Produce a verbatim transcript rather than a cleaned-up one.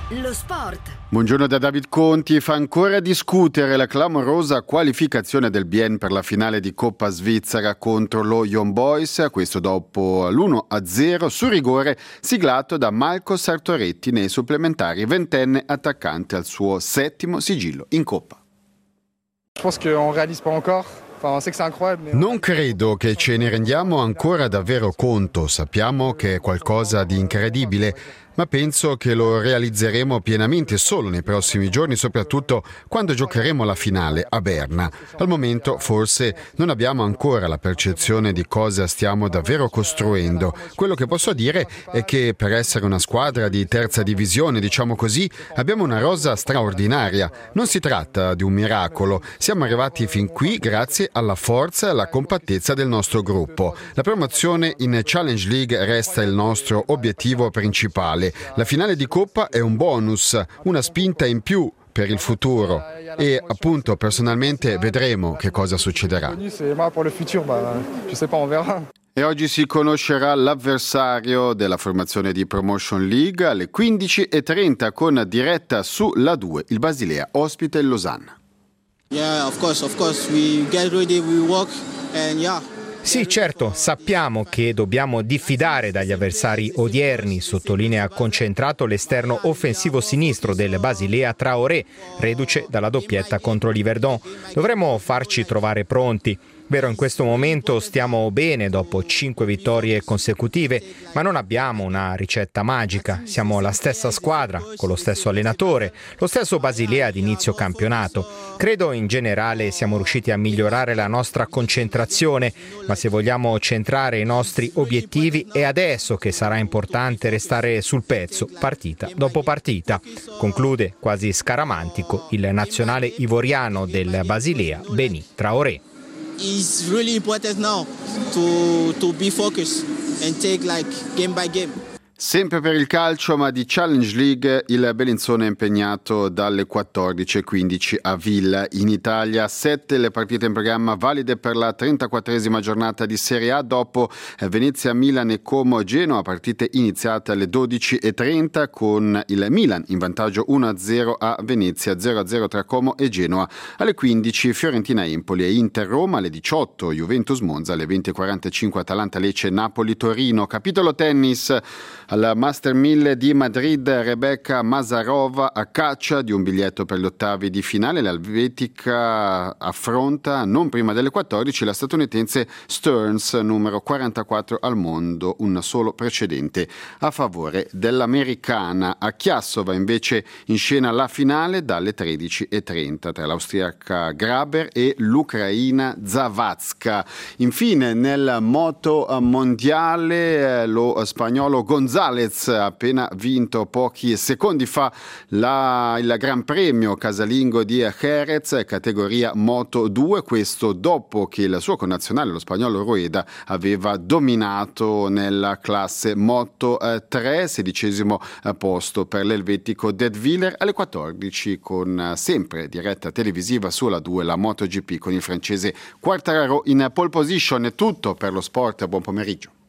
Lo sport. Buongiorno da David Conti. Fa ancora discutere la clamorosa qualificazione del Bien per la finale di Coppa Svizzera contro lo Young Boys, questo dopo l'uno a zero su rigore siglato da Marco Sartoretti nei supplementari, ventenne attaccante al suo settimo sigillo in Coppa. Je pense qu'on réalise pas encore. Non credo che ce ne rendiamo ancora davvero conto, sappiamo che è qualcosa di incredibile, ma penso che lo realizzeremo pienamente solo nei prossimi giorni, soprattutto quando giocheremo la finale a Berna. Al momento forse non abbiamo ancora la percezione di cosa stiamo davvero costruendo. Quello che posso dire è che per essere una squadra di terza divisione, diciamo così, abbiamo una rosa straordinaria. Non si tratta di un miracolo, siamo arrivati fin qui grazie alla forza e alla compattezza del nostro gruppo. La promozione in Challenge League resta il nostro obiettivo principale. La finale di Coppa è un bonus, una spinta in più per il futuro e appunto personalmente vedremo che cosa succederà. E oggi si conoscerà l'avversario della formazione di Promotion League alle quindici e trenta con diretta su La due, il Basilea ospite il Losanna. Yeah, of course, of course. We get ready, we work and yeah. Sì, certo, sappiamo che dobbiamo diffidare dagli avversari odierni, sottolinea concentrato l'esterno offensivo sinistro del Basilea Traoré, reduce dalla doppietta contro l'Yverdon. Dovremo farci trovare pronti. Vero, in questo momento stiamo bene dopo cinque vittorie consecutive, ma non abbiamo una ricetta magica. Siamo la stessa squadra, con lo stesso allenatore, lo stesso Basilea di inizio campionato. Credo in generale siamo riusciti a migliorare la nostra concentrazione, ma se vogliamo centrare i nostri obiettivi è adesso che sarà importante restare sul pezzo, partita dopo partita. Conclude quasi scaramantico il nazionale ivoriano del Basilea, Beni Traoré. It's really important now to to be focused and take like game by game. Sempre per il calcio, ma di Challenge League, il Bellinzona è impegnato dalle quattordici e quindici a Villa in Italia. Sette le partite in programma valide per la trentaquattresima giornata di Serie A dopo Venezia, Milan e Como Genoa, partite iniziate alle dodici e trenta con il Milan in vantaggio uno a zero a Venezia, zero a zero tra Como e Genoa. Alle quindici Fiorentina Empoli e Inter Roma, alle diciotto Juventus Monza, alle venti e quarantacinque Atalanta Lecce Napoli Torino. Capitolo tennis. Al Master mille di Madrid Rebecca Mazarova a caccia di un biglietto per gli ottavi di finale. L'Helvetica affronta non prima delle quattordici la statunitense Stearns, numero quarantaquattro al mondo, un solo precedente a favore dell'americana. A Chiassova invece in scena la finale dalle tredici e trenta tra l'austriaca Graber e l'ucraina Zavadska. Infine nel moto mondiale lo spagnolo González ha appena vinto pochi secondi fa la, il Gran Premio casalingo di Jerez, categoria Moto due, questo dopo che il suo connazionale, lo spagnolo Rueda, aveva dominato nella classe Moto tre, sedicesimo posto per l'elvetico Detwiller. Alle quattordici con sempre diretta televisiva sulla due la MotoGP con il francese Quartararo in pole position. È tutto per lo sport, buon pomeriggio.